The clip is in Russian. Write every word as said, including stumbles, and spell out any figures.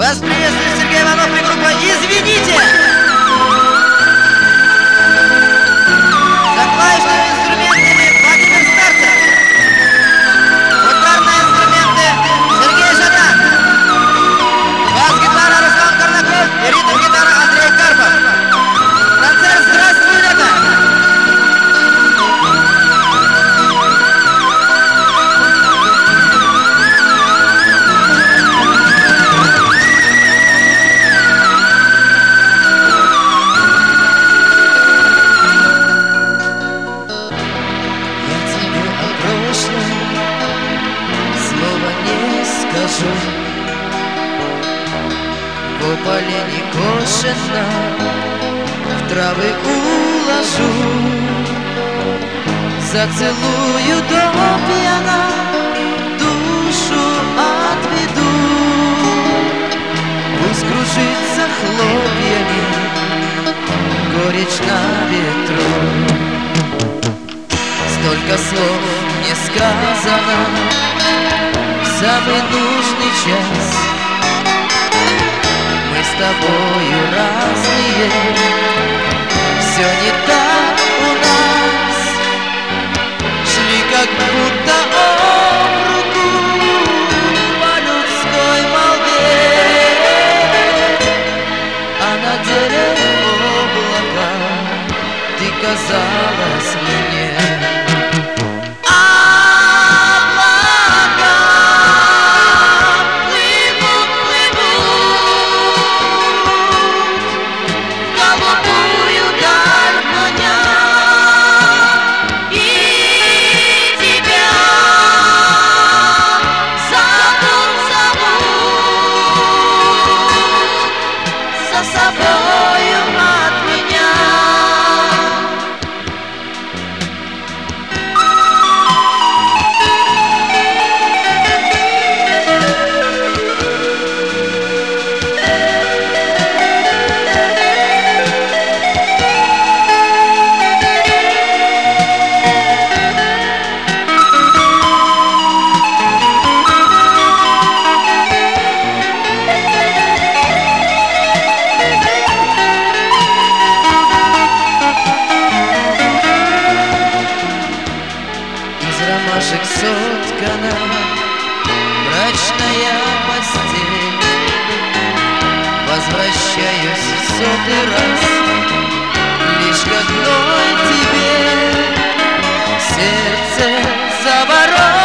Вас приветствует Сергей Иванов и группа «Извините». За клавишными инструментами Владимир Старцев. Ударные инструменты Сергей Жадан. Бас-гитара Руслан Корнаков и ритм-гитара Андрей Карпов. Концерт «Здравствуй, лето». В поле не кошено, в травы уложу, зацелую до пьяна, душу отведу. Пусть кружится хлопьями горечь на ветру. Столько слов не сказано в самый нужный час. Мы с тобою разные, все не так у нас. Шли как будто об руку по людской молве, а на деле облака ты казалась мне. Ромашек соткана мрачная постель. Возвращаюсь в сотый раз лишь к одной тебе. Сердце за ворот